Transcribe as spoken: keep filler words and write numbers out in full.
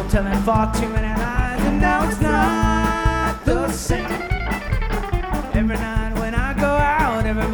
telling far too many lies, and now it's not the same.